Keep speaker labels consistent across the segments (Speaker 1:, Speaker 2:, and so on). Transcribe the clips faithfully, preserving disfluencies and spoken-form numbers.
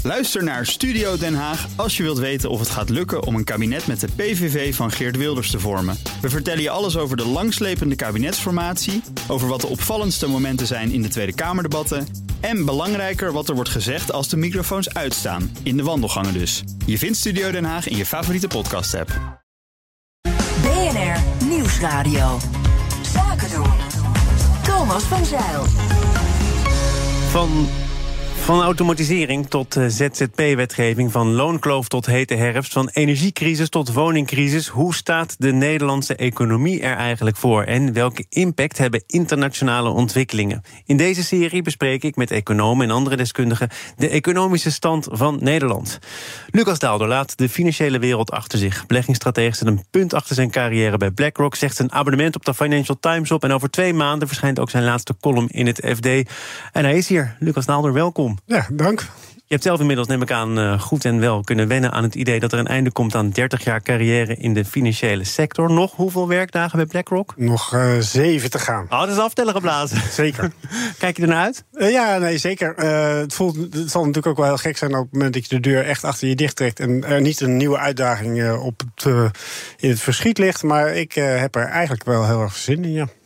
Speaker 1: Luister naar Studio Den Haag als je wilt weten of het gaat lukken om een kabinet met de P V V van Geert Wilders te vormen. We vertellen je alles over de langslepende kabinetsformatie, over wat de opvallendste momenten zijn in de Tweede Kamerdebatten en belangrijker wat er wordt gezegd als de microfoons uitstaan, in de wandelgangen dus. Je vindt Studio Den Haag in je favoriete podcast-app.
Speaker 2: B N R Nieuwsradio. Zaken doen. Thomas van Zijl.
Speaker 3: Van... Van automatisering tot Z Z P-wetgeving, van loonkloof tot hete herfst, van energiecrisis tot woningcrisis. Hoe staat de Nederlandse economie er eigenlijk voor? En welke impact hebben internationale ontwikkelingen? In deze serie bespreek ik met economen en andere deskundigen de economische stand van Nederland. Lucas Daalder laat de financiële wereld achter zich. Beleggingsstratege zet een punt achter zijn carrière bij BlackRock, zegt zijn abonnement op de Financial Times op en over twee maanden verschijnt ook zijn laatste column in het F D. En hij is hier. Lucas Daalder, welkom.
Speaker 4: Ja, dank.
Speaker 3: Je hebt zelf inmiddels, neem ik aan, goed en wel kunnen wennen aan het idee dat er een einde komt aan dertig jaar carrière in de financiële sector. Nog hoeveel werkdagen bij BlackRock?
Speaker 4: Nog uh, zeven te gaan.
Speaker 3: Oh, dat is aftellen geblazen.
Speaker 4: Zeker.
Speaker 3: Kijk je ernaar uit?
Speaker 4: Uh, ja, nee, zeker. Uh, het, voelt, het zal natuurlijk ook wel heel gek zijn op het moment dat je de deur echt achter je dicht trekt en er niet een nieuwe uitdaging uh, op het, uh, in het verschiet ligt. Maar ik uh, heb er eigenlijk wel heel erg zin in, ja.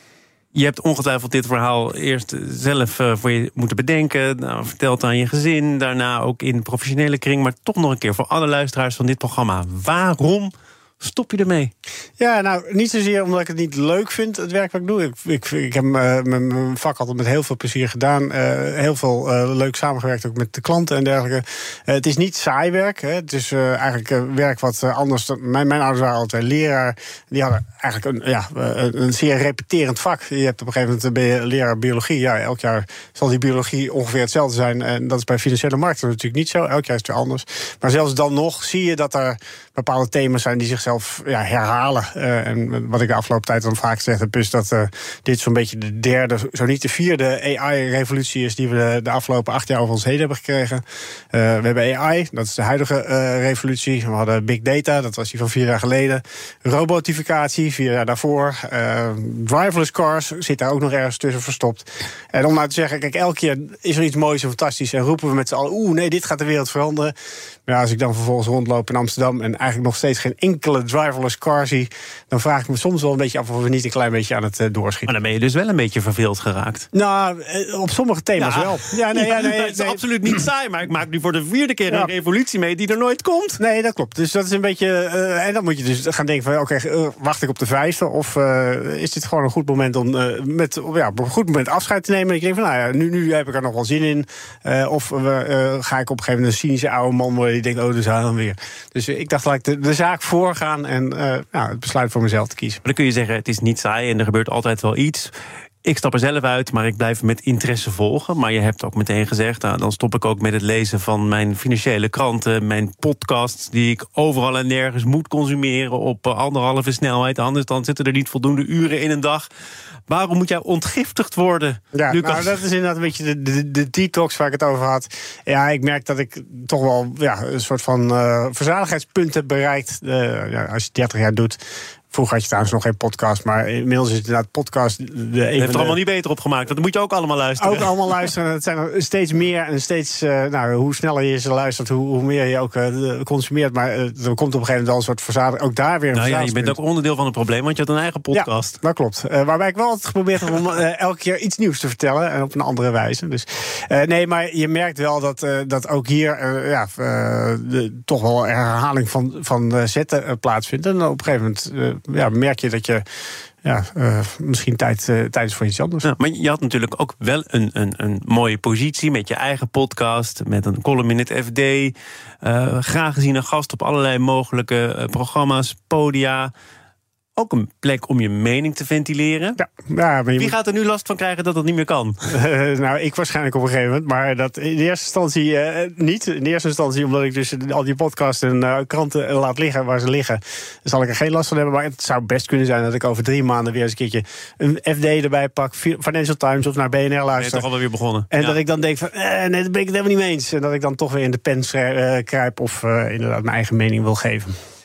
Speaker 3: Je hebt ongetwijfeld dit verhaal eerst zelf uh, voor je moeten bedenken. Nou, verteld aan je gezin, daarna ook in de professionele kring. Maar toch nog een keer voor alle luisteraars van dit programma. Waarom stop je ermee?
Speaker 4: Ja, nou, niet zozeer omdat ik het niet leuk vind, het werk wat ik doe. Ik, ik, ik heb uh, mijn, mijn vak altijd met heel veel plezier gedaan. Uh, heel veel uh, leuk samengewerkt, ook met de klanten en dergelijke. Uh, het is niet saai werk. Hè. Het is uh, eigenlijk uh, werk wat uh, anders... Mijn, mijn ouders waren altijd leraar. Die hadden eigenlijk een, ja, een, een zeer repeterend vak. Je hebt op een gegeven moment ben je leraar biologie. Ja, elk jaar zal die biologie ongeveer hetzelfde zijn. En dat is bij financiële markten natuurlijk niet zo. Elk jaar is het weer anders. Maar zelfs dan nog zie je dat er bepaalde thema's zijn die zichzelf ja, herhalen. Uh, en wat ik de afgelopen tijd dan vaak gezegd heb, is dat uh, dit zo'n beetje de derde, zo niet de vierde A I-revolutie is die we de, de afgelopen acht jaar over ons heen hebben gekregen. Uh, we hebben A I, dat is de huidige uh, revolutie. We hadden big data, dat was die van vier jaar geleden. Robotificatie, vier jaar daarvoor. Uh, driverless cars zit daar ook nog ergens tussen verstopt. En om nou te zeggen, kijk, elke keer is er iets moois en fantastisch en roepen we met z'n allen, oeh, nee, dit gaat de wereld veranderen. Maar ja, als ik dan vervolgens rondloop in Amsterdam en eigenlijk nog steeds geen enkele driverless car zie, dan vraag ik me soms wel een beetje af of we niet een klein beetje aan het uh, doorschieten.
Speaker 3: Maar dan ben je dus wel een beetje verveeld geraakt.
Speaker 4: Nou, op sommige thema's
Speaker 3: ja.
Speaker 4: wel. Ja, nee, ja, nee,
Speaker 3: dat is
Speaker 4: nee.
Speaker 3: absoluut niet saai, maar ik maak nu voor de vierde keer ja. een revolutie mee die er nooit komt.
Speaker 4: Nee, dat klopt. Dus dat is een beetje. Uh, en dan moet je dus gaan denken van, oké, okay, uh, wacht ik op de vijfde? Of uh, is dit gewoon een goed moment om uh, met ja, op een goed moment afscheid te nemen? En ik denk van, nou ja, nu, nu heb ik er nog wel zin in. Uh, of uh, uh, ga ik op een gegeven moment een cynische oude man worden die denkt, oh, dus dan weer. Dus uh, ik dacht, laat ik de, de zaak voorgaan en uh, nou, het besluit voor mezelf te kiezen.
Speaker 3: Maar dan kun je zeggen, het is niet saai en er gebeurt altijd wel iets. Ik stap er zelf uit, maar ik blijf met interesse volgen. Maar je hebt ook meteen gezegd, nou, dan stop ik ook met het lezen van mijn financiële kranten, mijn podcasts die ik overal en nergens moet consumeren op anderhalve snelheid. Anders dan zitten er niet voldoende uren in een dag. Waarom moet jij ontgiftigd worden,
Speaker 4: ja,
Speaker 3: Lucas?
Speaker 4: Nou, dat is inderdaad een beetje de, de, de detox waar ik het over had. Ja, ik merk dat ik toch wel ja, een soort van uh, verzadigheidspunt heb bereikt. Uh, ja, als je dertig jaar doet. Vroeger had je trouwens nog geen podcast, maar inmiddels is het inderdaad podcast. De
Speaker 3: Je heeft er allemaal niet beter op gemaakt. Dat moet je ook allemaal luisteren.
Speaker 4: Ook allemaal luisteren. Het zijn er steeds meer en steeds, uh, nou, hoe sneller je ze luistert, hoe, hoe meer je ook uh, consumeert. Maar uh, er komt op een gegeven moment wel een soort verzadiging. Ook daar weer een
Speaker 3: nou ja, je bent ook onderdeel van het probleem, want je had een eigen podcast.
Speaker 4: Ja, dat klopt. Uh, waarbij ik wel altijd geprobeerd heb om uh, elke keer iets nieuws te vertellen en op een andere wijze. Dus uh, nee, maar je merkt wel dat, uh, dat ook hier uh, ja, uh, de, toch wel een herhaling van, van uh, zetten uh, plaatsvindt. En op een gegeven moment uh, ja, merk je dat je ja, uh, misschien tijd, uh, tijd is voor iets anders.
Speaker 3: Ja, maar je had natuurlijk ook wel een, een, een mooie positie met je eigen podcast, met een column in het F D. Uh, graag gezien een gast op allerlei mogelijke uh, programma's, podia. Ook een plek om je mening te ventileren.
Speaker 4: Ja, ja, maar je
Speaker 3: Wie
Speaker 4: moet...
Speaker 3: gaat er nu last van krijgen dat dat niet meer kan?
Speaker 4: Uh, nou, ik waarschijnlijk op een gegeven moment. Maar dat in de eerste instantie uh, niet. In de eerste instantie omdat ik dus al die podcasts en uh, kranten uh, laat liggen waar ze liggen. Zal ik er geen last van hebben. Maar het zou best kunnen zijn dat ik over drie maanden weer eens een keertje een F D erbij pak. Financial Times of naar B N R luister.
Speaker 3: Ben je toch alweer weer begonnen?
Speaker 4: En
Speaker 3: ja.
Speaker 4: dat ik dan denk van, eh, nee, daar ben ik het helemaal niet mee eens. En dat ik dan toch weer in de pen uh, kruip of uh, inderdaad mijn eigen mening wil geven.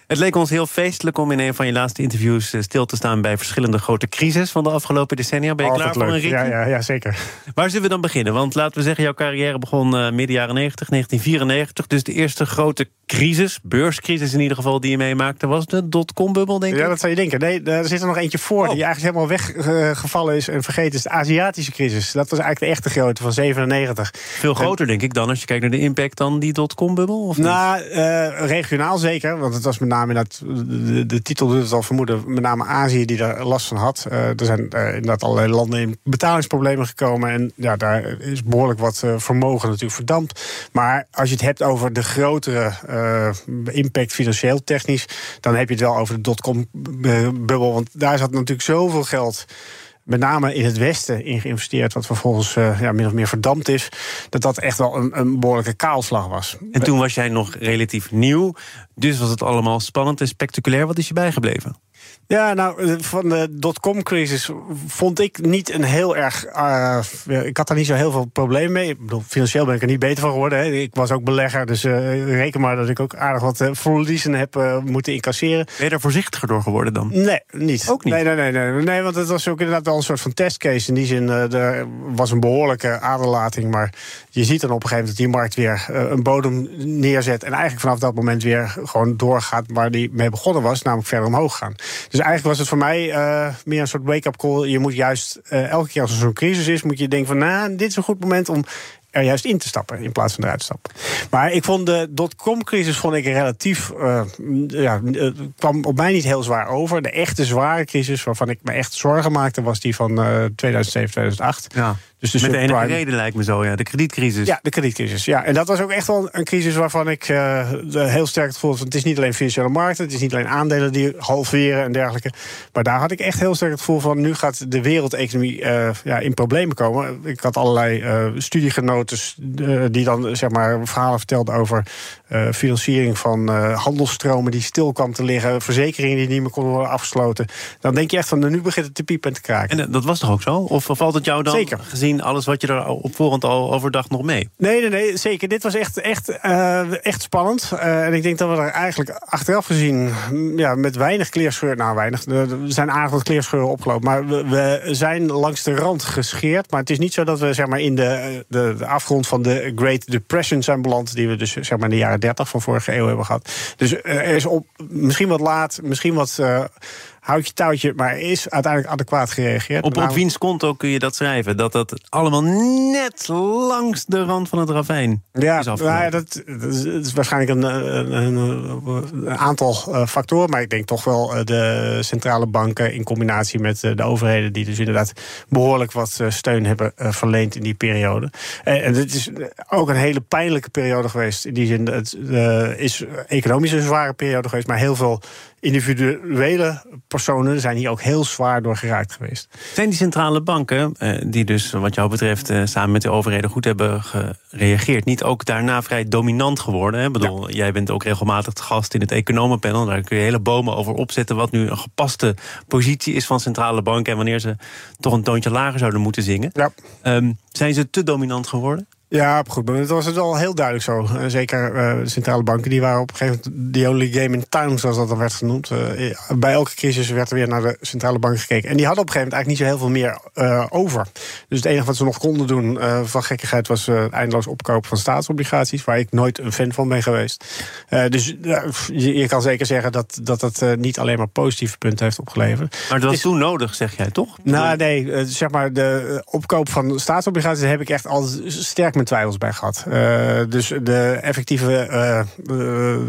Speaker 3: Het leek ons heel feestelijk om in een van je laatste interviews stil te staan bij verschillende grote crises van de afgelopen decennia. Ben je
Speaker 4: Altijd
Speaker 3: klaar voor
Speaker 4: leuk.
Speaker 3: een ritje?
Speaker 4: Ja, ja, ja, zeker.
Speaker 3: Waar zullen we dan beginnen? Want laten we zeggen, jouw carrière begon uh, midden jaren negentig, negentien vierennegentig. Dus de eerste grote crisis, beurscrisis in ieder geval, die je meemaakte, was de dotcom-bubbel, denk ik?
Speaker 4: Ja, dat zou je denken. Nee, er zit er nog eentje voor
Speaker 3: oh.
Speaker 4: die eigenlijk helemaal weggevallen is en vergeten is. De Aziatische crisis. Dat was eigenlijk de echte grote van zevenennegentig.
Speaker 3: Veel groter, en, denk ik, dan als je kijkt naar de impact dan die dotcom-bubbel? Of
Speaker 4: nou, uh, regionaal zeker. Want het was met name, dat, de, de titel doet het al vermoeden, met name Azië die daar last van had. Uh, er zijn uh, inderdaad allerlei landen in betalingsproblemen gekomen. En ja, daar is behoorlijk wat uh, vermogen natuurlijk verdampt. Maar als je het hebt over de grotere uh, impact financieel technisch, dan heb je het wel over de dotcom-bubbel. Want daar zat natuurlijk zoveel geld, met name in het Westen, in geïnvesteerd, wat vervolgens uh, ja, min of meer verdampt is, dat dat echt wel een, een behoorlijke kaalslag was.
Speaker 3: En toen was jij nog relatief nieuw, dus was het allemaal spannend en spectaculair. Wat is je bijgebleven?
Speaker 4: Ja, nou, van de dotcom-crisis vond ik niet een heel erg... Uh, ik had daar niet zo heel veel problemen mee. Ik bedoel, financieel ben ik er niet beter van geworden. Hè. Ik was ook belegger, dus uh, reken maar dat ik ook aardig wat uh, verliezen heb uh, moeten incasseren.
Speaker 3: Ben je daar voorzichtiger door geworden dan?
Speaker 4: Nee, niet.
Speaker 3: Ook niet?
Speaker 4: Nee, nee, nee, nee, nee, want het was ook inderdaad wel een soort van testcase. In die zin, uh, er was een behoorlijke aderlating, maar je ziet dan op een gegeven moment dat die markt weer uh, een bodem neerzet en eigenlijk vanaf dat moment weer gewoon doorgaat waar die mee begonnen was, namelijk verder omhoog gaan. Dus eigenlijk was het voor mij uh, meer een soort wake-up call. Je moet juist, uh, elke keer als er zo'n crisis is, moet je denken van, nou, dit is een goed moment om er juist in te stappen, in plaats van eruit te stappen. Maar ik vond de dotcom-crisis vond ik relatief, uh, ja, uh, kwam op mij niet heel zwaar over. De echte zware crisis, waarvan ik me echt zorgen maakte, was die van uh, tweeduizend zeven, tweeduizend acht.
Speaker 3: Ja. Dus de Met de enige reden lijkt me zo, ja. De kredietcrisis.
Speaker 4: Ja, de kredietcrisis. Ja. En dat was ook echt wel een crisis waarvan ik uh, heel sterk het gevoel had, het is niet alleen financiële markten, het is niet alleen aandelen die halveren en dergelijke. Maar daar had ik echt heel sterk het gevoel van, nu gaat de wereldeconomie uh, ja, in problemen komen. Ik had allerlei uh, studiegenoten uh, die dan zeg maar verhalen vertelden over uh, financiering van uh, handelsstromen die stil kwam te liggen, verzekeringen die niet meer konden worden afgesloten. Dan denk je echt van, nu begint het te piepen en te kraken.
Speaker 3: En uh, dat was toch ook zo? Of valt het jou dan,
Speaker 4: zeker,
Speaker 3: gezien alles wat je er op voorhand al overdacht, nog mee?
Speaker 4: Nee, nee, nee, zeker. Dit was echt, echt, uh, echt spannend. Uh, en ik denk dat we er eigenlijk achteraf gezien, ja, met weinig kleerscheuren, nou weinig, er zijn aardig wat kleerscheuren opgelopen, maar we, we zijn langs de rand gescheerd. Maar het is niet zo dat we zeg maar in de, de, de afgrond van de Great Depression zijn beland, die we dus zeg maar in de jaren dertig van vorige eeuw hebben gehad. Dus uh, er is op, misschien wat laat, misschien wat Uh, houtje touwtje, maar er is uiteindelijk adequaat gereageerd.
Speaker 3: Op, op wiens konto kun je dat schrijven? Dat dat allemaal net langs de rand van het ravijn
Speaker 4: ja,
Speaker 3: is afgelopen?
Speaker 4: Ja, dat, dat is waarschijnlijk een, een, een, een aantal uh, factoren, maar ik denk toch wel uh, de centrale banken in combinatie met uh, de overheden die dus inderdaad behoorlijk wat uh, steun hebben uh, verleend in die periode. En, en dit is ook een hele pijnlijke periode geweest. In die zin, het uh, is economisch een zware periode geweest, maar heel veel individuele personen zijn hier ook heel zwaar door geraakt geweest.
Speaker 3: Zijn die centrale banken, eh, die dus wat jou betreft eh, samen met de overheden goed hebben gereageerd, niet ook daarna vrij dominant geworden? Hè? Ik bedoel, ja. Jij bent ook regelmatig te gast in het economenpanel. Daar kun je hele bomen over opzetten wat nu een gepaste positie is van centrale banken en wanneer ze toch een toontje lager zouden moeten zingen.
Speaker 4: Ja.
Speaker 3: Um, zijn ze te dominant geworden?
Speaker 4: Ja, goed, maar het was het wel heel duidelijk zo. Zeker uh, de centrale banken, die waren op een gegeven moment the only game in town, zoals dat dan werd genoemd. Uh, bij elke crisis werd er weer naar de centrale bank gekeken. En die hadden op een gegeven moment eigenlijk niet zo heel veel meer uh, over. Dus het enige wat ze nog konden doen uh, van gekkigheid was uh, eindeloos opkoop van staatsobligaties, waar ik nooit een fan van ben geweest. Uh, dus uh, je, je kan zeker zeggen dat dat, dat uh, niet alleen maar positieve punten heeft opgeleverd.
Speaker 3: Maar dat was is, toen nodig, zeg jij, toch?
Speaker 4: Nou, nee, uh, zeg maar, de opkoop van staatsobligaties, daar heb ik echt al sterk mijn twijfels bij gehad. Uh, dus de effectieve Uh,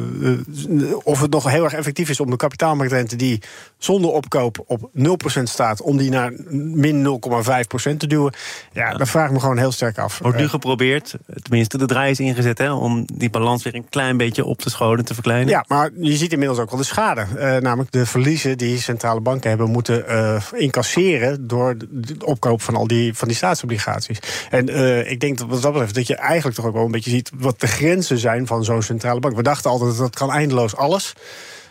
Speaker 4: uh, of het nog heel erg effectief is om de kapitaalmarktrente die zonder opkoop op nul procent staat, om die naar min nul komma vijf procent te duwen. Ja, ja, dat vraag ik me gewoon heel sterk af.
Speaker 3: Wordt nu geprobeerd, tenminste de draai is ingezet, hè, om die balans weer een klein beetje op te scholen, te verkleinen.
Speaker 4: Ja, maar je ziet inmiddels ook wel de schade. Uh, namelijk de verliezen die centrale banken hebben moeten uh, incasseren door de opkoop van al die, van die staatsobligaties. En uh, ik denk dat wat dat betreft dat je eigenlijk toch ook wel een beetje ziet wat de grenzen zijn van zo'n centrale bank. We dachten altijd dat dat kan eindeloos alles.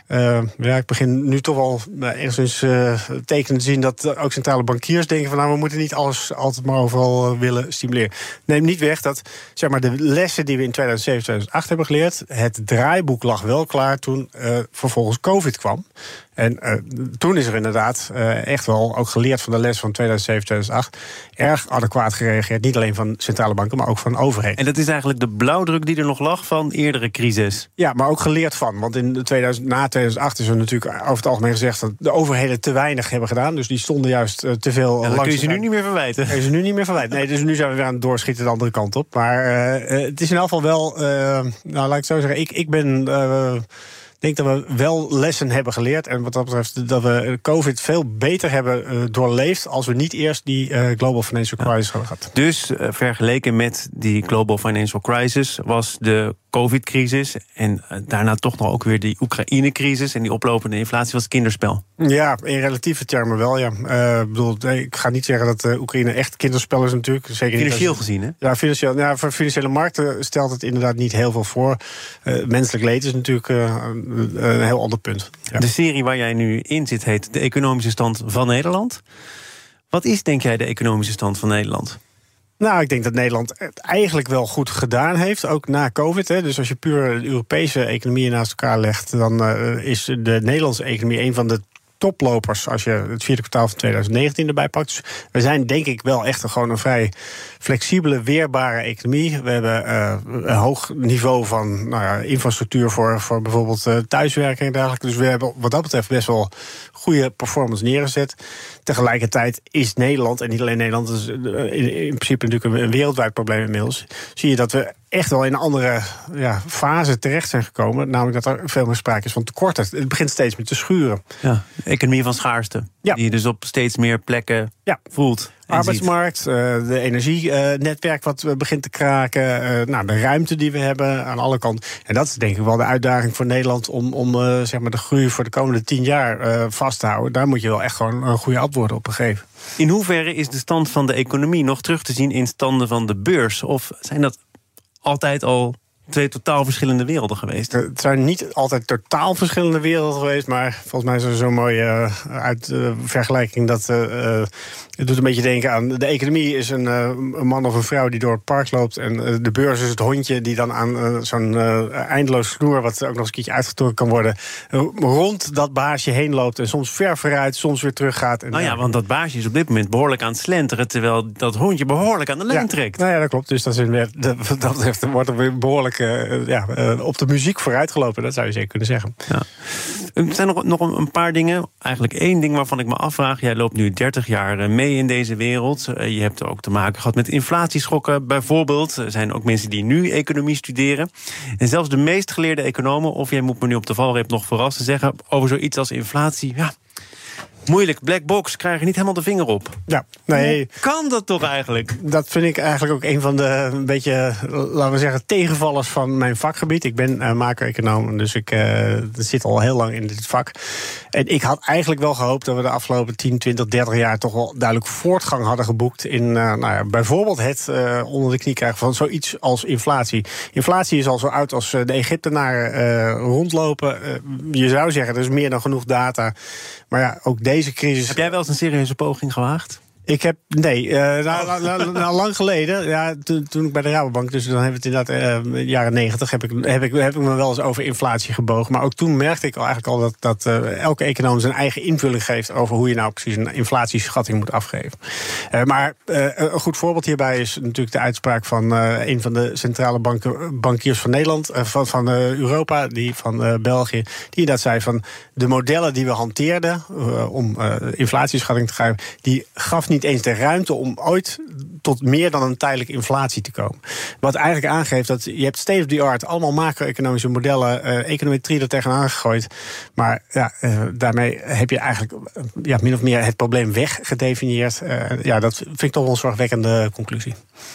Speaker 4: Uh, ja, ik begin nu toch wel uh, enigszins uh, tekenen te zien dat uh, ook centrale bankiers denken van nou, we moeten niet alles altijd maar overal uh, willen stimuleren. Neem niet weg dat zeg maar, de lessen die we in tweeduizend zeven, tweeduizend acht hebben geleerd, het draaiboek lag wel klaar toen uh, vervolgens COVID kwam. En uh, toen is er inderdaad uh, echt wel ook geleerd van de les van tweeduizend zeven, tweeduizend acht... erg adequaat gereageerd, niet alleen van centrale banken, maar ook van overheden.
Speaker 3: En dat is eigenlijk de blauwdruk die er nog lag van eerdere crisis.
Speaker 4: Ja, maar ook geleerd van. Want in tweeduizend, na tweeduizend acht is er natuurlijk over het algemeen gezegd dat de overheden te weinig hebben gedaan. Dus die stonden juist uh, te veel.
Speaker 3: Ja, dat kun je ze nu niet meer verwijten.
Speaker 4: Kun je ze nu niet meer verwijten. Nee, dus nu zijn we weer aan het doorschieten de andere kant op. Maar uh, het is in elk geval wel, uh, nou laat ik het zo zeggen, ik, ik ben... Uh, Ik denk dat we wel lessen hebben geleerd. En wat dat betreft dat we COVID veel beter hebben uh, doorleefd als we niet eerst die uh, Global Financial Crisis ja. hadden gehad.
Speaker 3: Dus uh, vergeleken met die Global Financial Crisis was de COVID-crisis en uh, daarna toch nog ook weer die Oekraïne-crisis en die oplopende inflatie was kinderspel.
Speaker 4: Ja, in relatieve termen wel, ja. Uh, bedoel, ik ga niet zeggen dat uh, Oekraïne echt kinderspel is natuurlijk. Zeker
Speaker 3: financieel
Speaker 4: niet
Speaker 3: gezien, hè?
Speaker 4: Ja, financieel, ja, voor financiële markten stelt het inderdaad niet heel veel voor. Uh, menselijk leed is natuurlijk uh, een heel ander punt. Ja.
Speaker 3: De serie waar jij nu in zit heet De Economische Stand van Nederland. Wat is, denk jij, de economische stand van Nederland?
Speaker 4: Nou, ik denk dat Nederland het eigenlijk wel goed gedaan heeft, ook na COVID. Hè. Dus als je puur de Europese economieën naast elkaar legt, dan uh, is de Nederlandse economie een van de toplopers als je het vierde kwartaal van tweeduizend negentien erbij pakt. Dus we zijn denk ik wel echt een, gewoon een vrij flexibele, weerbare economie. We hebben uh, een hoog niveau van nou ja, infrastructuur voor, voor bijvoorbeeld uh, thuiswerken en dergelijke. Dus we hebben wat dat betreft best wel goede performance neergezet. Tegelijkertijd is Nederland, en niet alleen Nederland, is in, in principe natuurlijk een wereldwijd probleem inmiddels, zie je dat we echt wel in een andere ja, fase terecht zijn gekomen. Namelijk dat er veel meer sprake is van tekorten. Het begint steeds meer te schuren.
Speaker 3: Ja, economie van schaarste. Ja. Die je dus op steeds meer plekken ja. voelt.
Speaker 4: Arbeidsmarkt, uh, de energienetwerk wat begint te kraken. Uh, nou, de ruimte die we hebben aan alle kanten. En dat is denk ik wel de uitdaging voor Nederland om, om uh, zeg maar de groei voor de komende tien jaar uh, vast te houden. Daar moet je wel echt gewoon een goede antwoorden op geven.
Speaker 3: In hoeverre is de stand van de economie nog terug te zien in standen van de beurs? Of zijn dat altijd al twee totaal verschillende werelden geweest?
Speaker 4: Het zijn niet altijd totaal verschillende werelden geweest, maar volgens mij is er zo'n mooie uh, uit, uh, vergelijking dat uh, uh, het doet een beetje denken aan de economie is een, uh, een man of een vrouw die door het park loopt en uh, de beurs is het hondje die dan aan uh, zo'n uh, eindeloos snoer, wat ook nog eens een keertje uitgetrokken kan worden, uh, rond dat baasje heen loopt en soms ver vooruit, soms weer terug gaat. En,
Speaker 3: nou ja, want dat baasje is op dit moment behoorlijk aan het slenteren, terwijl dat hondje behoorlijk aan de lijn
Speaker 4: ja,
Speaker 3: trekt.
Speaker 4: Nou ja, dat klopt. Dus dat, is weer, dat, dat betreft wordt er weer behoorlijk Uh, ja, uh, op de muziek vooruitgelopen, dat zou je zeker kunnen zeggen.
Speaker 3: Ja. Er zijn nog, nog een paar dingen. Eigenlijk één ding waarvan ik me afvraag. Jij loopt nu dertig jaar mee in deze wereld. Uh, je hebt ook te maken gehad met inflatieschokken bijvoorbeeld. Er zijn ook mensen die nu economie studeren. En zelfs de meest geleerde economen, of jij moet me nu op de valreep nog verrassen, zeggen over zoiets als inflatie, ja, moeilijk, black box, krijg je niet helemaal de vinger op.
Speaker 4: Ja, nee.
Speaker 3: Hoe kan dat toch eigenlijk?
Speaker 4: Dat vind ik eigenlijk ook een van de een beetje, laten we zeggen, tegenvallers van mijn vakgebied. Ik ben uh, macro-econoom, dus ik uh, zit al heel lang in dit vak. En ik had eigenlijk wel gehoopt dat we de afgelopen tien, twintig, dertig jaar toch wel duidelijk voortgang hadden geboekt in uh, nou ja, bijvoorbeeld het uh, onder de knie krijgen van zoiets als inflatie. Inflatie is al zo oud als de Egyptenaren uh, rondlopen. Uh, je zou zeggen, er is meer dan genoeg data. Maar ja, ook deze crisis.
Speaker 3: Heb jij wel eens een serieuze poging gewaagd?
Speaker 4: Ik heb, nee, uh, nou, nou, nou, lang geleden, ja, toen, toen ik bij de Rabobank, dus dan hebben we het inderdaad uh, jaren negentig, heb ik, heb, ik, heb ik me wel eens over inflatie gebogen. Maar ook toen merkte ik al eigenlijk al dat, dat uh, elke econoom zijn eigen invulling geeft over hoe je nou precies een inflatieschatting moet afgeven. Uh, maar uh, een goed voorbeeld hierbij is natuurlijk de uitspraak van uh, een van de centrale banken, bankiers van Nederland, uh, van, van uh, Europa, die van uh, België, die dat zei van de modellen die we hanteerden uh, om uh, inflatieschatting te geven, die gaf niet niet eens de ruimte om ooit tot meer dan een tijdelijke inflatie te komen. Wat eigenlijk aangeeft dat je hebt state of the art, allemaal macro-economische modellen, uh, econometrie er tegenaan gegooid. Maar ja, uh, daarmee heb je eigenlijk uh, ja, min of meer het probleem weggedefinieerd. Uh, ja, dat vind ik toch wel een zorgwekkende conclusie.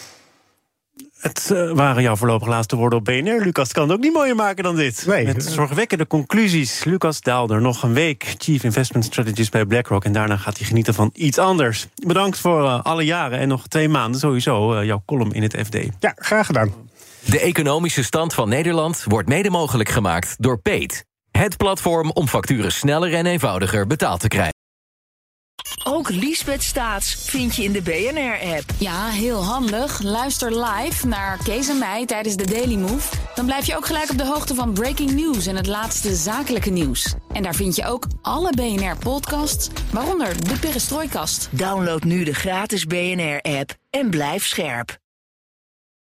Speaker 3: Het uh, waren jouw voorlopig laatste woorden op B N R. Lucas kan het ook niet mooier maken dan dit.
Speaker 4: Nee.
Speaker 3: Met zorgwekkende conclusies. Lucas Daalder, nog een week Chief Investment Strategist bij BlackRock. En daarna gaat hij genieten van iets anders. Bedankt voor uh, alle jaren en nog twee maanden sowieso uh, jouw column in het F D.
Speaker 4: Ja, graag gedaan.
Speaker 5: De economische stand van Nederland wordt mede mogelijk gemaakt door Peet. Het platform om facturen sneller en eenvoudiger betaald te krijgen.
Speaker 2: Ook Liesbeth Staats vind je in de B N R-app.
Speaker 6: Ja, heel handig. Luister live naar Kees en mij tijdens de Daily Move. Dan blijf je ook gelijk op de hoogte van breaking news en het laatste zakelijke nieuws. En daar vind je ook alle B N R-podcasts, waaronder de Perestrooikast.
Speaker 2: Download nu de gratis B N R-app en blijf scherp.